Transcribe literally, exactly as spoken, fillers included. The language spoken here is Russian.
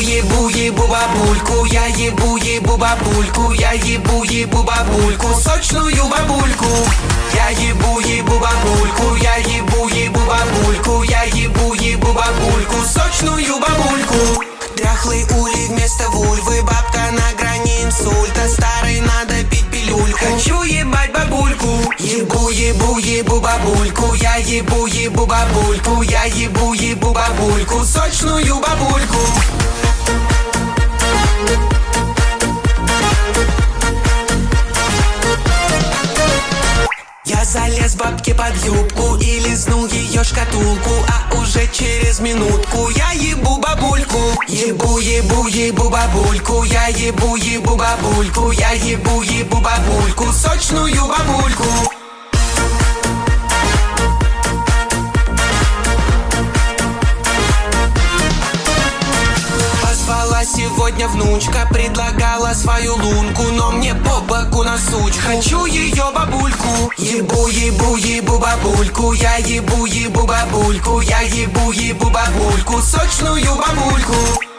ебу, ебу бабульку, я ебу, ебу бабульку, я ебу, ебу бабульку, сочную бабульку. Я ебу, ебу бабульку, я ебу, ебу бабульку, я ебу, ебу бабульку, сочную бабульку. Дряхлый улей вместо вульвы, бабка на грани инсульта, старой надо пить пилюльку. Хочу ебать бабульку. Ебу, ебу, ебу бабульку, я ебу, ебу бабульку, я ебу, ебу бабульку, сочную бабульку. Я залез бабке под юбку и лизнул ее шкатулку, а уже через минутку я ебу бабульку. Ебу, ебу, ебу бабульку, я ебу, ебу бабульку, я ебу, ебу бабульку, сочную бабульку. Позвала сегодня внучка, предлагала свою лунку, но мне по боку на сучку. Хочу ее бабульку. Ебу, ебу, ебу бабульку, я ебу, ебу бабульку, я ебу, ебу бабульку, сочную бабульку.